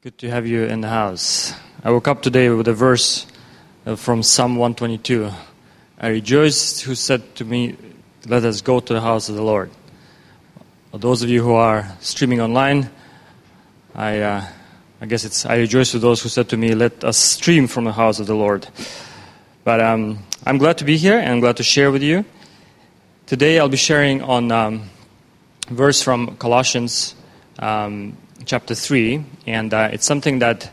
Good to have you in the house. I woke up today with a verse from Psalm 122. I rejoiced who said to me, let us go to the house of the Lord. For those of you who are streaming online, I guess it's I rejoice with those who said to me, let us stream from the house of the Lord. But I'm glad to be here and I'm glad to share with you. Today I'll be sharing on a verse from Colossians chapter 3, and it's something that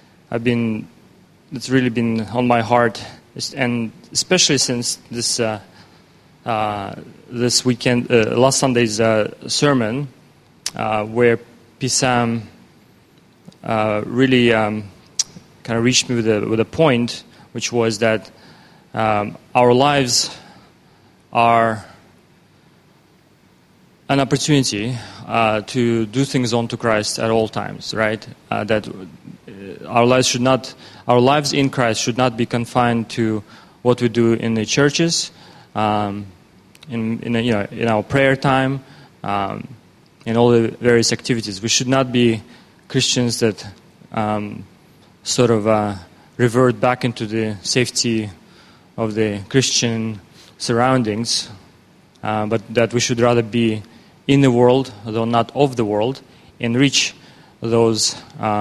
it's really been on my heart, and especially since this weekend, last Sunday's sermon, where Pisam really kind of reached me with a point, which was that our lives are an opportunity to do things unto Christ at all times, right? That our lives in Christ should not be confined to what we do in the churches, in our prayer time, in all the various activities. We should not be Christians that sort of revert back into the safety of the Christian surroundings, but that we should rather be in the world, though not of the world, and reach those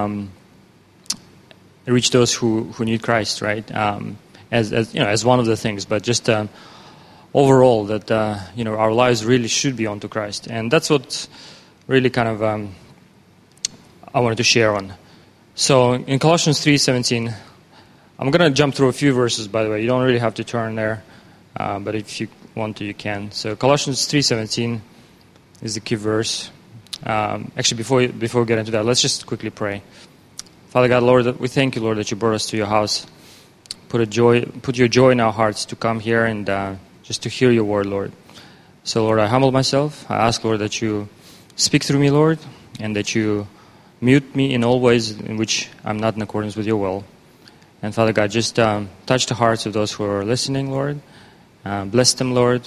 who need Christ, right? As one of the things, but just overall that our lives really should be unto Christ, and that's what really kind of I wanted to share on. So in Colossians 3:17, I'm going to jump through a few verses. By the way, you don't really have to turn there, but if you want to, you can. So Colossians 3:17. Is the key verse. Actually, before we get into that, let's just quickly pray. Father God, Lord, we thank you, Lord, that you brought us to your house. Put your joy in our hearts to come here and just to hear your word, Lord. So, Lord, I humble myself. I ask, Lord, that you speak through me, Lord, and that you mute me in all ways in which I'm not in accordance with your will. And Father God, just touch the hearts of those who are listening, Lord. Bless them, Lord.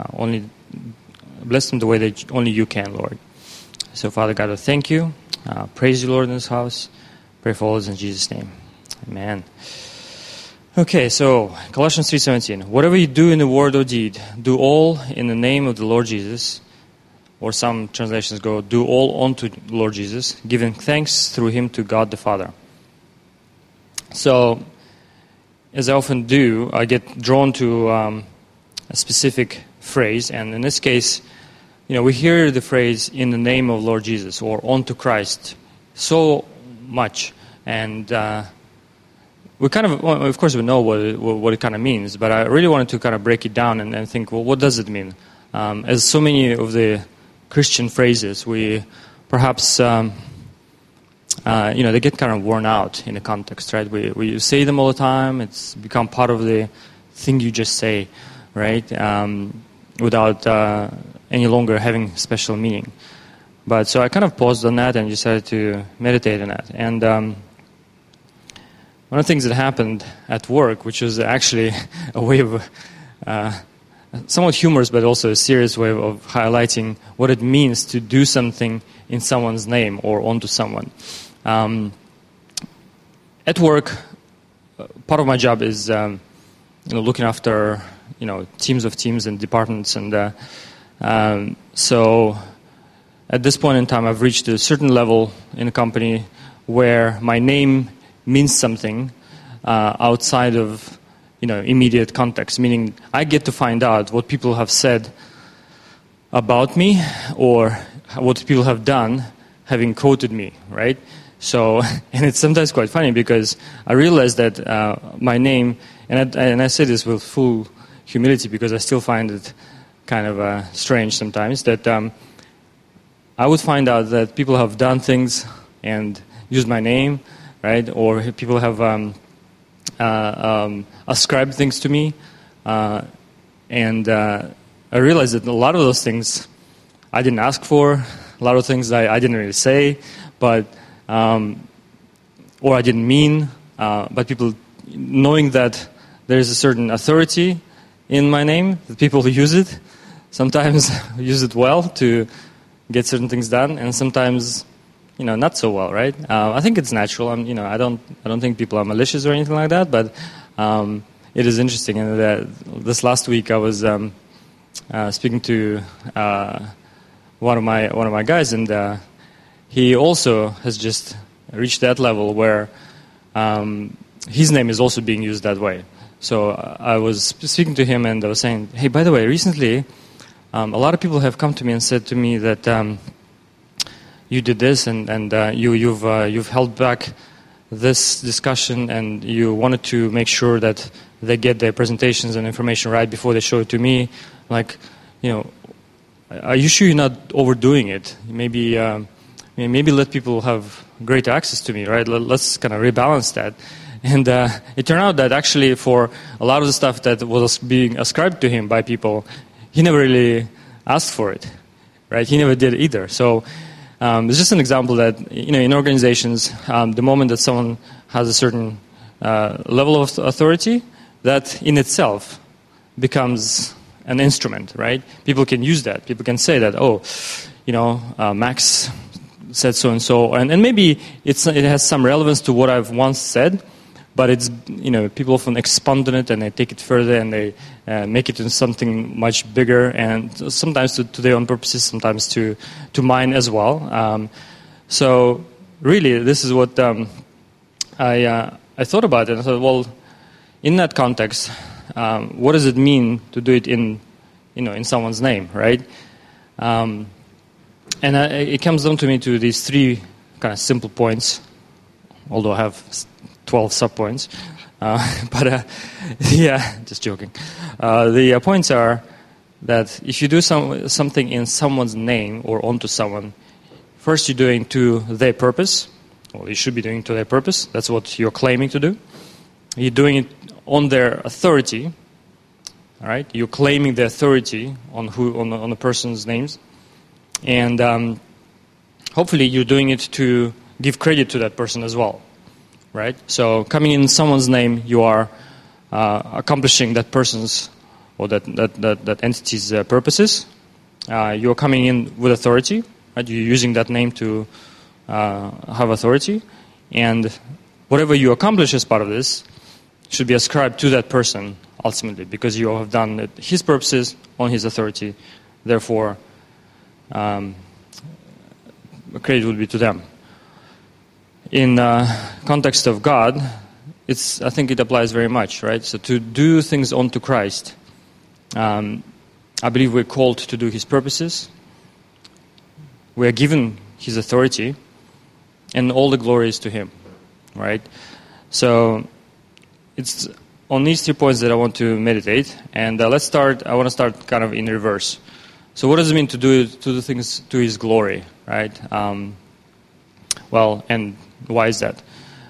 Bless them the way that only you can, Lord. So, Father God, I thank you. Praise you, Lord, in this house. Pray for all this in Jesus' name. Amen. Okay, so Colossians 3:17. Whatever you do in the word or deed, do all in the name of the Lord Jesus. Or some translations go, do all unto the Lord Jesus, giving thanks through him to God the Father. So, as I often do, I get drawn to a specific phrase, and in this case, we hear the phrase "in the name of Lord Jesus" or "unto Christ" so much, and we kind of course, we know what it kind of means, but I really wanted to kind of break it down and think, well, what does it mean? As so many of the Christian phrases, we perhaps they get kind of worn out in the context, right? We say them all the time; it's become part of the thing you just say, right? Without any longer having special meaning. But so I kind of paused on that and decided to meditate on that. And one of the things that happened at work, which was actually a way of somewhat humorous, but also a serious way of highlighting what it means to do something in someone's name or onto someone. At work, part of my job is looking after teams of teams and departments, and so at this point in time, I've reached a certain level in a company where my name means something outside of immediate context. Meaning, I get to find out what people have said about me or what people have done, having quoted me, right? So, and it's sometimes quite funny because I realize that my name, and I say this with full humility because I still find it kind of strange sometimes, that I would find out that people have done things and used my name, right? Or people have ascribed things to me, and I realized that a lot of those things I didn't ask for, a lot of things I didn't really say, but or I didn't mean, but people, knowing that there is a certain authority in my name, the people who use it sometimes use it well to get certain things done, and sometimes not so well, right? I think it's natural. I don't think people are malicious or anything like that, but it is interesting. And this last week, I was speaking to one of my guys, and he also has just reached that level where his name is also being used that way. So I was speaking to him, and I was saying, hey, by the way, recently a lot of people have come to me and said to me that you did this, and you've held back this discussion, and you wanted to make sure that they get their presentations and information right before they show it to me. Like, are you sure you're not overdoing it? Maybe let people have greater access to me, right? Let's kind of rebalance that. And it turned out that actually for a lot of the stuff that was being ascribed to him by people, he never really asked for it, right? He never did either. So it's just an example that, in organizations, the moment that someone has a certain level of authority, that in itself becomes an instrument, right? People can use that. People can say that, Max said so-and-so, and maybe it has some relevance to what I've once said, but it's, people often expand on it and they take it further and they make it into something much bigger, and sometimes to their own purposes, sometimes to mine as well. So really, this is what I thought about it. I thought, well, in that context, what does it mean to do it in someone's name, right? And it comes down to me to these three kind of simple points, although I have 12 sub-points. But just joking. The points are that if you do something in someone's name or onto someone, first you're doing to their purpose, or you should be doing to their purpose. That's what you're claiming to do. You're doing it on their authority. All right, you're claiming the authority on a person's names, and hopefully you're doing it to give credit to that person as well, right? So coming in someone's name, you are accomplishing that person's or that entity's purposes. You're coming in with authority, right? You're using that name to have authority, and whatever you accomplish as part of this should be ascribed to that person ultimately, because you have done his purposes on his authority. Therefore, credit will be to them. In context of God, I think it applies very much, right? So to do things onto Christ, I believe we're called to do his purposes. We are given his authority, and all the glory is to him, right? So it's on these 3 points that I want to meditate, and I want to start kind of in reverse. So what does it mean to do things to his glory, right? And why is that?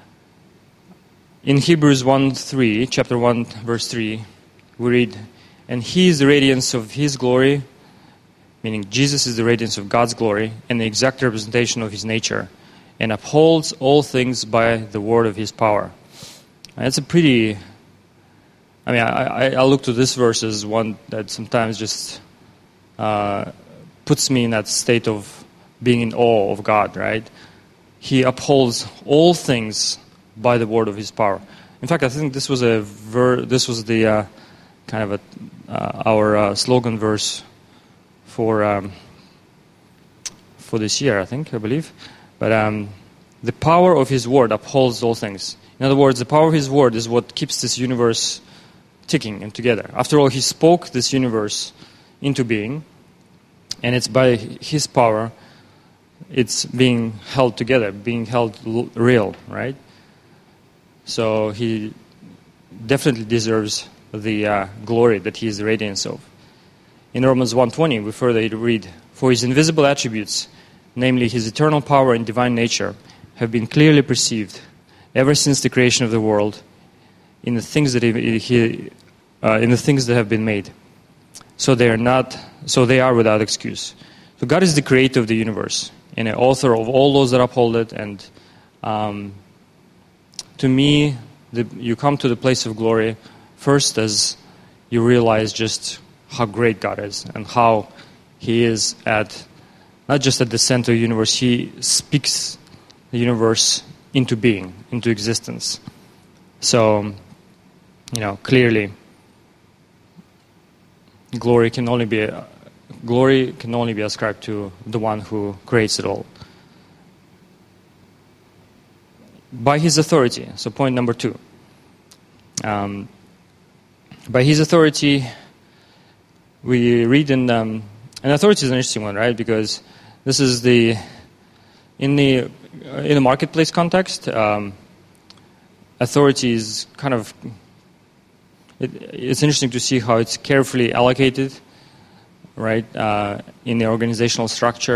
In Hebrews 1:3, chapter 1, verse 3, we read, "And he is the radiance of his glory," meaning Jesus is the radiance of God's glory and the exact representation of his nature, "and upholds all things by the word of his power." And that's a pretty... I look to this verse as one that sometimes just puts me in that state of being in awe of God, right? He upholds all things by the word of his power. In fact, I think this was the kind of our slogan verse for this year, I believe. But the power of his word upholds all things. In other words, the power of his word is what keeps this universe ticking and together. After all, he spoke this universe into being, and it's by his power it's being held together, being held real, right? So he definitely deserves the glory that he is the radiance of. In Romans 1:20, we further read, "For his invisible attributes, namely his eternal power and divine nature, have been clearly perceived ever since the creation of the world in the things that in the things that have been made. So they are without excuse." So God is the creator of the universe and the author of all those that uphold it. And to me, you come to the place of glory first as you realize just how great God is and how he is at not just at the center of the universe. He speaks the universe into being, into existence. So, clearly, glory can only be ascribed to the one who creates it all. By his authority. So point number 2. By his authority, we read in, and authority is an interesting one, right? Because this is in the marketplace context, authority is kind of, it's interesting to see how it's carefully allocated, right, in the organizational structure.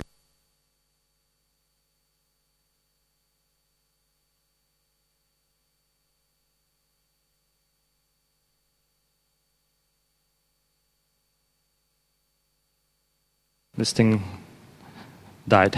This thing died.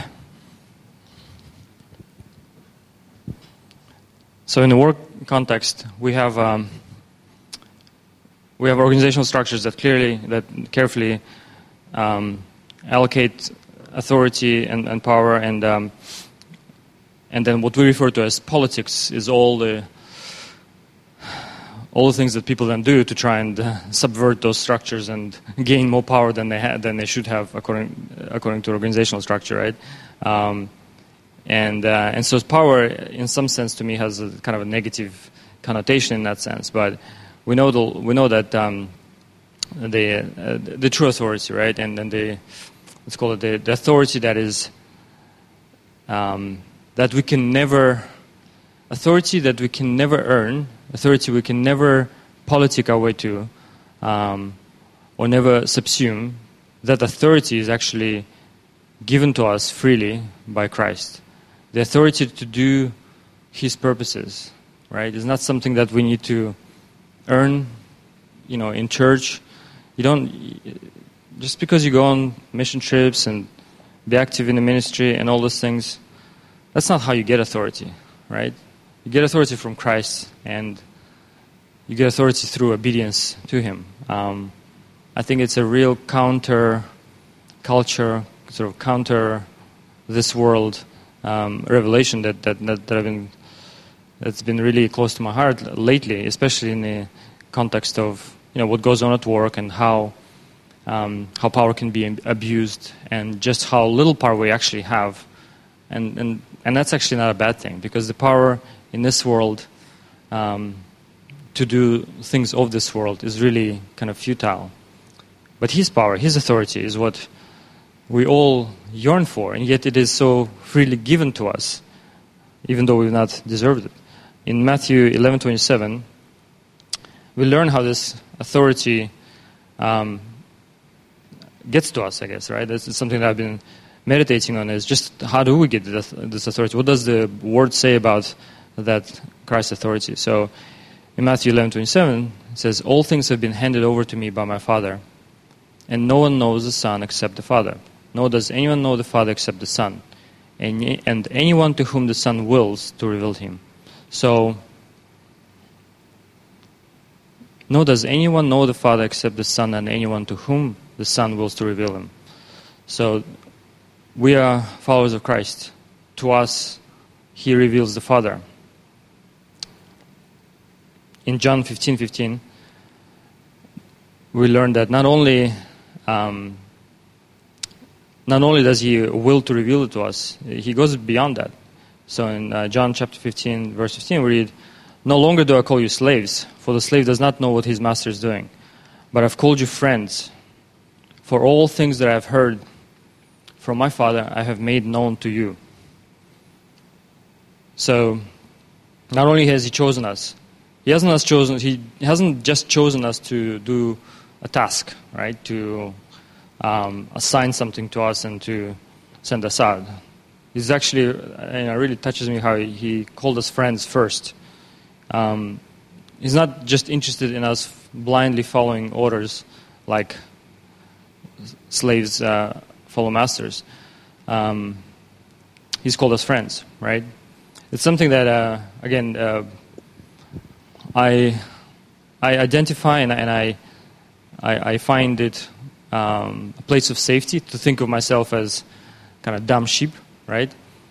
So in the work context, we have organizational structures that carefully allocate authority and power, and then what we refer to as politics is all the things that people then do to try and subvert those structures and gain more power than they should have according to organizational structure, right? And so power, in some sense, to me, has a kind of a negative connotation in that sense. But we know that the true authority, right, and let's call it the authority that is that we can never earn. Authority we can never politic our way to, or never subsume. That authority is actually given to us freely by Christ. The authority to do His purposes, right, is not something that we need to earn, in church. You don't, just because you go on mission trips and be active in the ministry and all those things, that's not how you get authority, right? You get authority from Christ, and you get authority through obedience to Him. I think it's a real counter culture, sort of counter this world revelation that's been really close to my heart lately, especially in the context of what goes on at work and how power can be abused, and just how little power we actually have, and that's actually not a bad thing, because the power in this world to do things of this world is really kind of futile. But His power, His authority is what we all yearn for, and yet it is so freely given to us, even though we've not deserved it. In Matthew 11:27, we learn how this authority gets to us, I guess, right? This is something that I've been meditating on, is just how do we get this authority? What does the Word say about that Christ's authority? So in Matthew 11:27, it says, "All things have been handed over to me by my Father, and no one knows the Son except the Father. Nor does anyone know the Father except the Son, and anyone to whom the Son wills to reveal Him." So, nor does anyone know the Father except the Son, and anyone to whom the Son wills to reveal Him. So, we are followers of Christ. To us, He reveals the Father. In John 15:15, we learn that not only does He will to reveal it to us, He goes beyond that. So in John chapter 15, verse 15, we read, "No longer do I call you slaves, for the slave does not know what his master is doing. But I've called you friends, for all things that I've heard from my Father I have made known to you." So not only has He chosen us, He hasn't just chosen us to do a task, right? To assign something to us and to send us out. It's actually, it really touches me how He called us friends first. He's not just interested in us blindly following orders like slaves follow masters. He's called us friends, right? It's something that, again, I identify and I find it a place of safety to think of myself as kind of dumb sheep, right?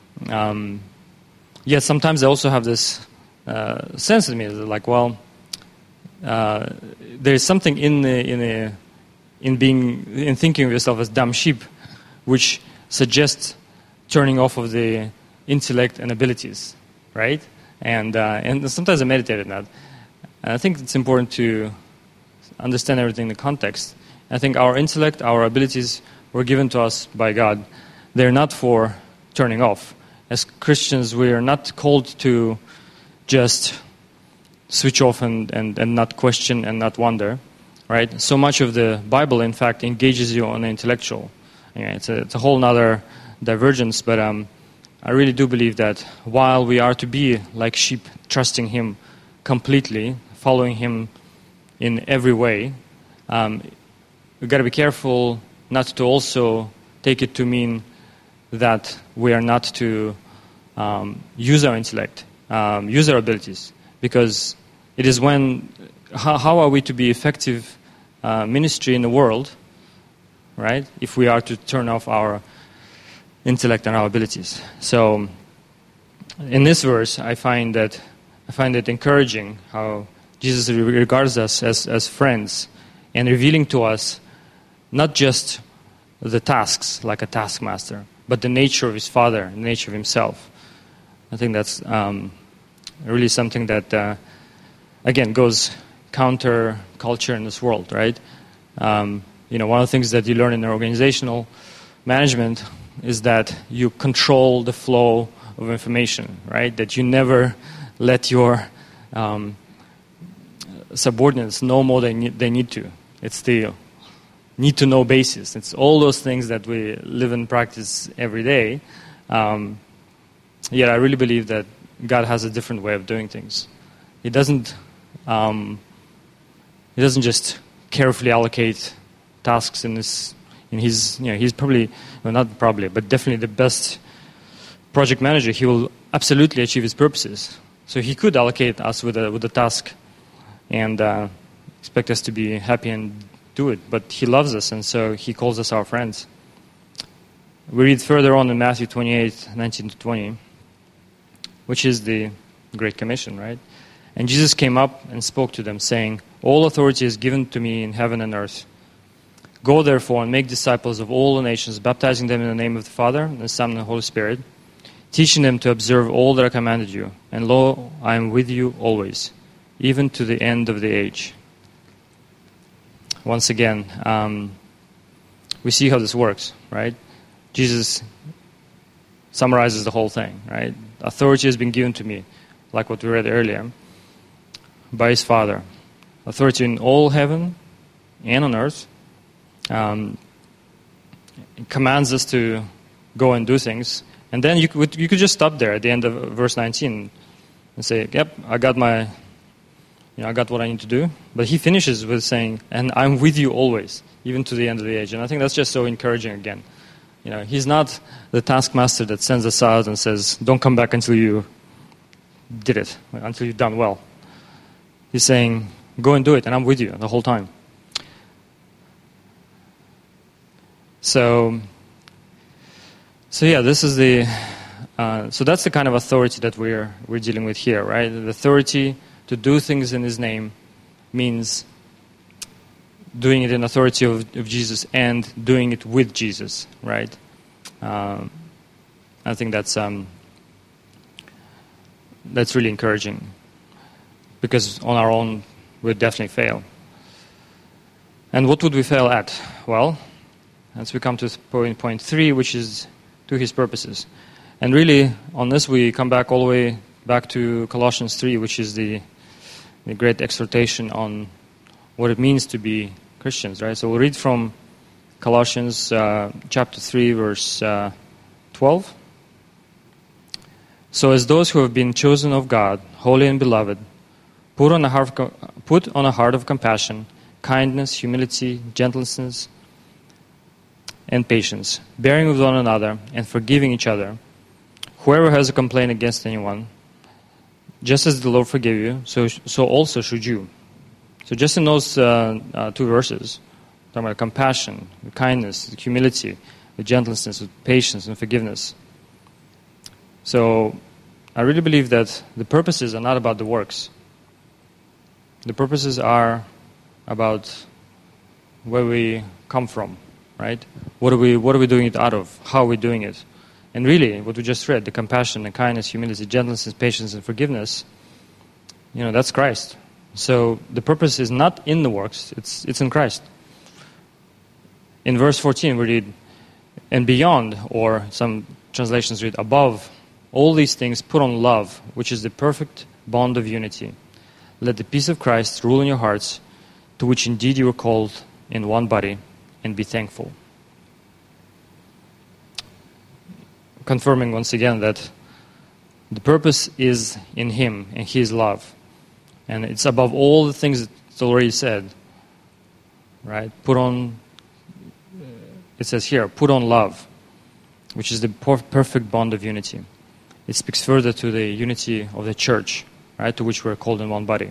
Yet sometimes I also have this sense in me that, like, well, there is something in thinking of yourself as dumb sheep, which suggests turning off of the intellect and abilities, right? And sometimes I meditate on that. And I think it's important to understand everything in the context. I think our intellect, our abilities were given to us by God. They're not for turning off. As Christians, we are not called to just switch off and not question and not wonder, right? So much of the Bible, in fact, engages you on the intellectual. It's a whole other divergence, but I really do believe that while we are to be like sheep, trusting Him completely, following Him in every way, we've got to be careful not to also take it to mean that we are not to use our intellect, use our abilities, because it is when, how are we to be effective ministry in the world, right, if we are to turn off our intellect and our abilities. So in this verse, I find it encouraging how Jesus regards us as friends and revealing to us not just the tasks like a taskmaster, but the nature of His Father, the nature of Himself. I think that's really something that, again, goes counter culture in this world, right? One of the things that you learn in organizational management is that you control the flow of information, right? That you never let your subordinates know more than they need to. It's the need-to-know basis. It's all those things that we live and practice every day. Yet I really believe that God has a different way of doing things. He doesn't just carefully allocate tasks in his. He's probably, well, not probably, but definitely the best project manager. He will absolutely achieve his purposes. So He could allocate us with a task and expect us to be happy and do it. But He loves us, and so He calls us our friends. We read further on in Matthew 28:19-20, which is the Great Commission, right? And Jesus came up and spoke to them, saying, "All authority is given to me in heaven and earth. Go therefore and make disciples of all the nations, baptizing them in the name of the Father, and the Son, and the Holy Spirit, teaching them to observe all that I commanded you. And lo, I am with you always, even to the end of the age." Once again, we see how this works, right? Jesus summarizes the whole thing, right? Authority has been given to me, like what we read earlier, by His Father. Authority in all heaven and on earth. It commands us to go and do things. And then you could just stop there at the end of verse 19 and say, yep, I got what I need to do. But He finishes with saying, and I'm with you always, even to the end of the age. And I think that's just so encouraging again. He's not the taskmaster that sends us out and says, don't come back until you did it, until you've done well. He's saying, go and do it, and I'm with you the whole time. So yeah, this is so that's the kind of authority that we're dealing with here, right? The authority to do things in His name means doing it in authority of Jesus and doing it with Jesus, right? I think that's really encouraging, because on our own we'd definitely fail. And what would we fail at? Well, as we come to point 3, which is to His purposes. And really, on this we come back all the way back to Colossians 3, which is the great exhortation on what it means to be Christians, right? So we'll read from Colossians chapter 3, verse 12. So as those who have been chosen of God, holy and beloved, put on a heart of compassion, kindness, humility, gentleness, and patience, bearing with one another and forgiving each other. Whoever has a complaint against anyone, just as the Lord forgave you, so also should you. So just in those 2 verses, talking about compassion, kindness, humility, with gentleness, with patience, and forgiveness. So I really believe that the purposes are not about the works. The purposes are about where we come from, right? What are we doing it out of? How are we doing it? And really, what we just read, the compassion, the kindness, humility, gentleness, patience, and forgiveness, that's Christ. So the purpose is not in the works, it's in Christ. In verse 14 we read, and beyond, or some translations read, above all these things put on love, which is the perfect bond of unity. Let the peace of Christ rule in your hearts, to which indeed you were called in one body, and be thankful. Confirming once again that the purpose is in Him and His love. And it's above all the things that's already said. Right? It says here, put on love, which is the perfect bond of unity. It speaks further to the unity of the church, right, to which we're called in one body.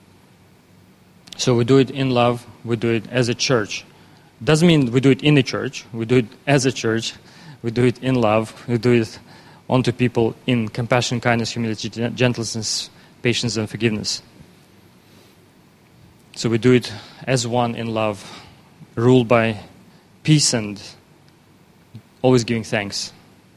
So we do it in love, we do it as a church. Doesn't mean we do it in the church, we do it as a church, we do it in love, we do it onto people in compassion, kindness, humility, gentleness, patience, and forgiveness. So we do it as one in love, ruled by peace and always giving thanks.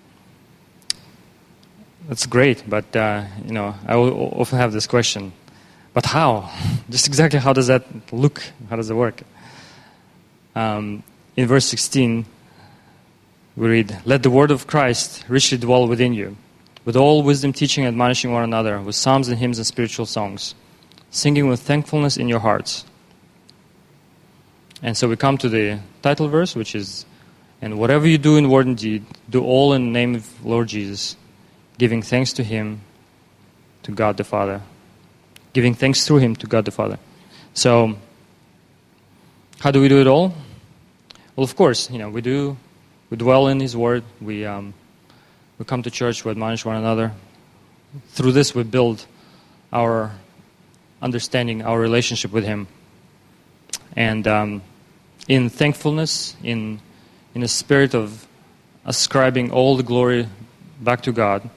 That's great, but I will often have this question, but how? Just exactly how does that look? How does it work? In verse 16, we read, let the word of Christ richly dwell within you, with all wisdom teaching and admonishing one another, with psalms and hymns and spiritual songs, singing with thankfulness in your hearts. And so we come to the title verse, which is, and whatever you do in word and deed, do all in the name of Lord Jesus, giving thanks to Him, to God the Father. Giving thanks through Him to God the Father. So, how do we do it all? Well, of course, we dwell in His Word. We come to church, we admonish one another. Through this, we build our understanding, our relationship with Him. And in thankfulness, in a spirit of ascribing all the glory back to God,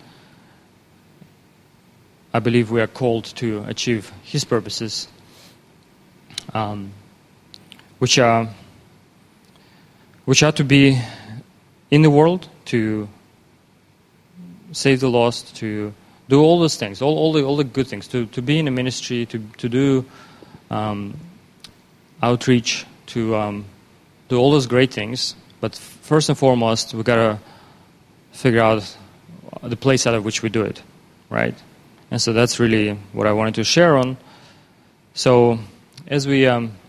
I believe we are called to achieve His purposes, which are to be in the world, to save the lost, to do all those things, all the good things, to be in a ministry, to do outreach, to do all those great things. But first and foremost, we've got to figure out the place out of which we do it, right? And so that's really what I wanted to share on. So as we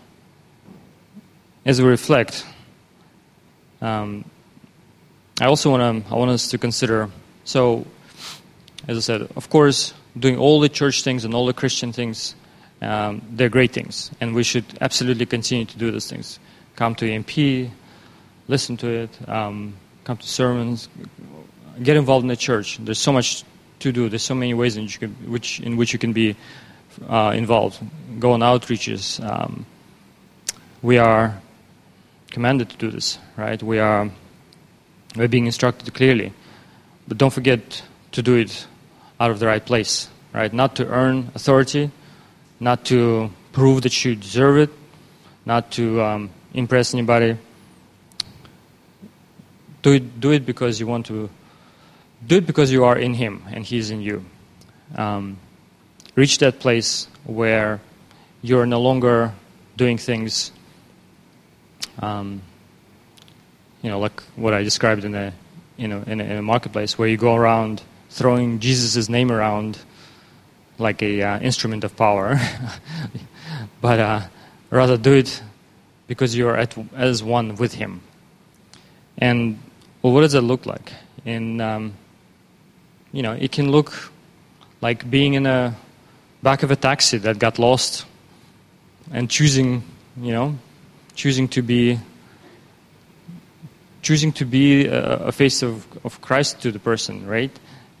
reflect, I want us to consider. So, as I said, of course, doing all the church things and all the Christian things, they're great things, and we should absolutely continue to do those things. Come to EMP, listen to it, come to sermons, get involved in the church. There's so much to do. There's so many ways in which you can be involved. Go on outreaches. We are commanded to do this, right? We're being instructed clearly, but don't forget to do it out of the right place, right? Not to earn authority, not to prove that you deserve it, not to impress anybody. Do it because you want to. Do it because you are in Him and He's in you. Reach that place where you're no longer doing things, like what I described in a marketplace, where you go around throwing Jesus' name around like a instrument of power, but rather do it because you are as one with Him. And what does that look like? It can look like being in a back of a taxi that got lost and choosing to be a face of Christ to the person, right?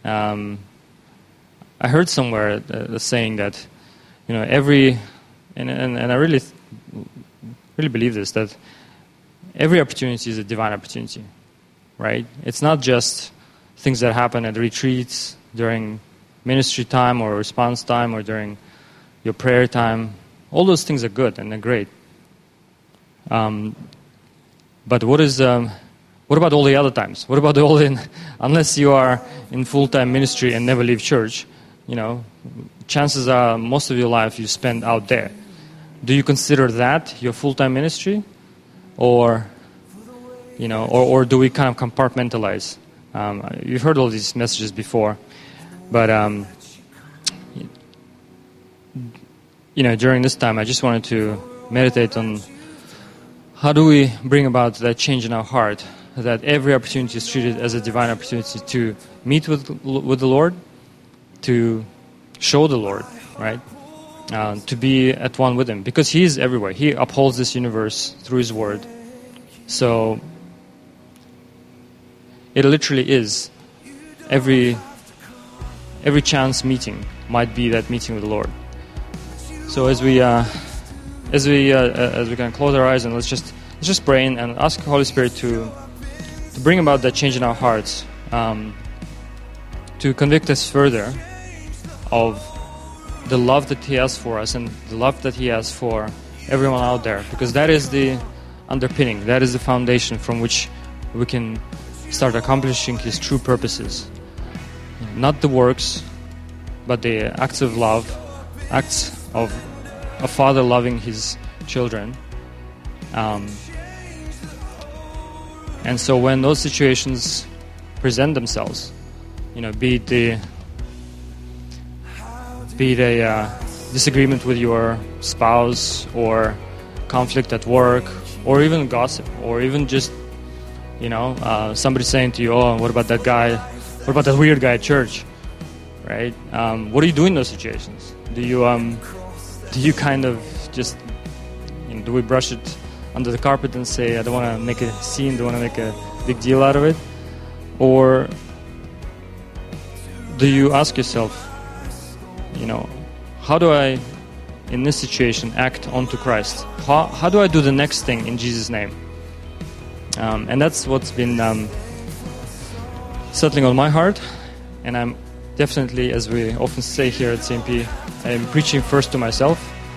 I heard somewhere the saying that, every, and I really believe this, that every opportunity is a divine opportunity. right? It's not just things that happen at retreats during ministry time or response time or during your prayer time. All those things are good and they're great. But what about all the other times? What about unless you are in full-time ministry and never leave church, chances are most of your life you spend out there. Do you consider that your full-time ministry? Or do we kind of compartmentalize? You've heard all these messages before, but during this time, I just wanted to meditate on how do we bring about that change in our heart, that every opportunity is treated as a divine opportunity to meet with the Lord, to show the Lord, right? To be at one with Him, because He is everywhere. He upholds this universe through His Word. So it literally is every chance meeting might be that meeting with the Lord. So as we can close our eyes and let's just pray and ask the Holy Spirit to bring about that change in our hearts, to convict us further of the love that He has for us and the love that He has for everyone out there, because that is the underpinning, that is the foundation from which we can start accomplishing His true purposes. Not the works, but the acts of love, acts of a father loving his children. And so when those situations present themselves, be it a disagreement with your spouse, or conflict at work, or even gossip, or even just somebody saying to you, "Oh, what about that guy? What about that weird guy at church?" Right? What do you do in those situations? Do you kind of just do we brush it under the carpet and say, "I don't want to make a scene, don't want to make a big deal out of it," or do you ask yourself, how do I, in this situation, act onto Christ? How do I do the next thing in Jesus' name? And that's what's been settling on my heart. And I'm definitely, as we often say here at CMP, I'm preaching first to myself.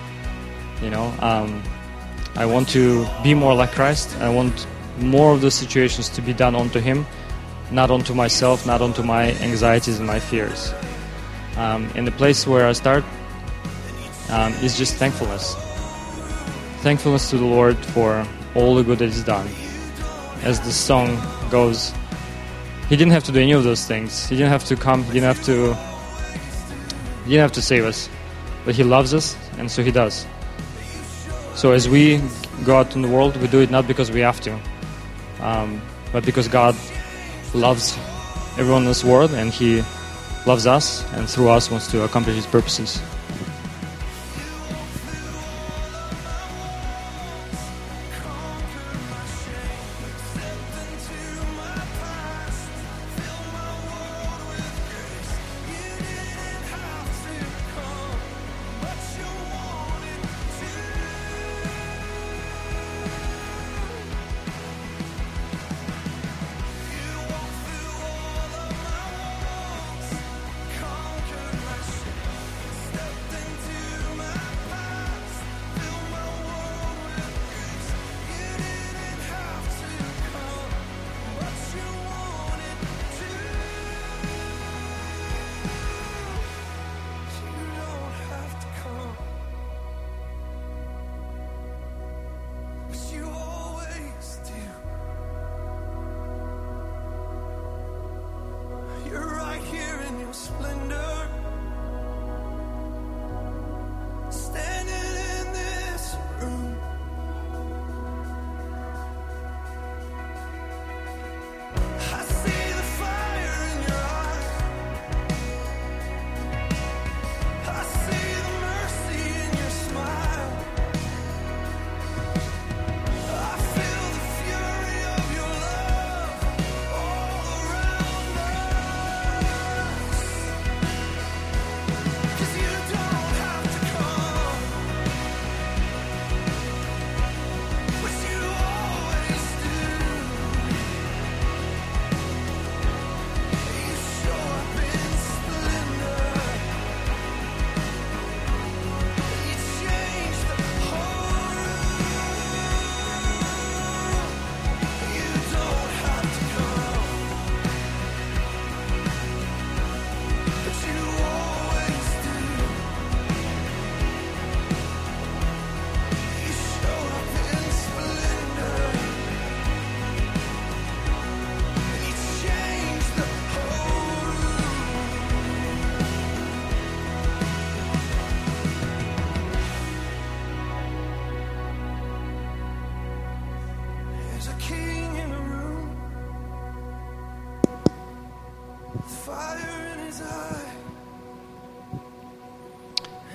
I want to be more like Christ. I want more of those situations to be done onto Him, not onto myself, not onto my anxieties and my fears. And the place where I start is just thankfulness. Thankfulness to the Lord for all the good that He's done. As the song goes, He didn't have to do any of those things. He didn't have to come. He didn't have to save us. But He loves us, and so He does. So as we go out in the world, we do it not because we have to, but because God loves everyone in this world, and He loves us, and through us wants to accomplish His purposes.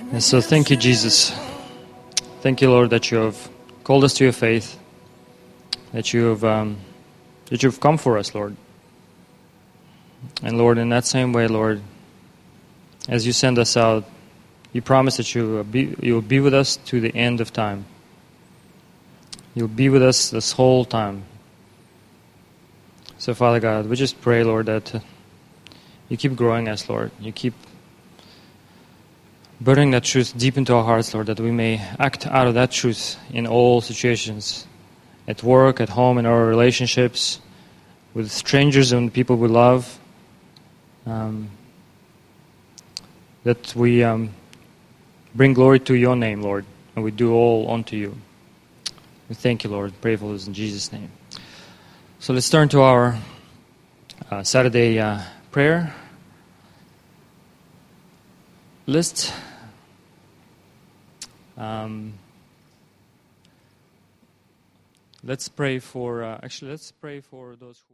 And so thank you, Jesus. Thank you, Lord, that you have called us to your faith, that you've come for us, Lord. And Lord, in that same way, Lord, as you send us out, you promise that you will be with us to the end of time. You'll be with us this whole time. So, Father God, we just pray, Lord, that you keep growing us, Lord. You keep burning that truth deep into our hearts, Lord, that we may act out of that truth in all situations, at work, at home, in our relationships, with strangers and people we love, that we bring glory to your name, Lord, and we do all unto you. We thank you, Lord. Pray for this in Jesus' name. So let's turn to our Saturday prayer list. Let's pray for. Let's pray for those who.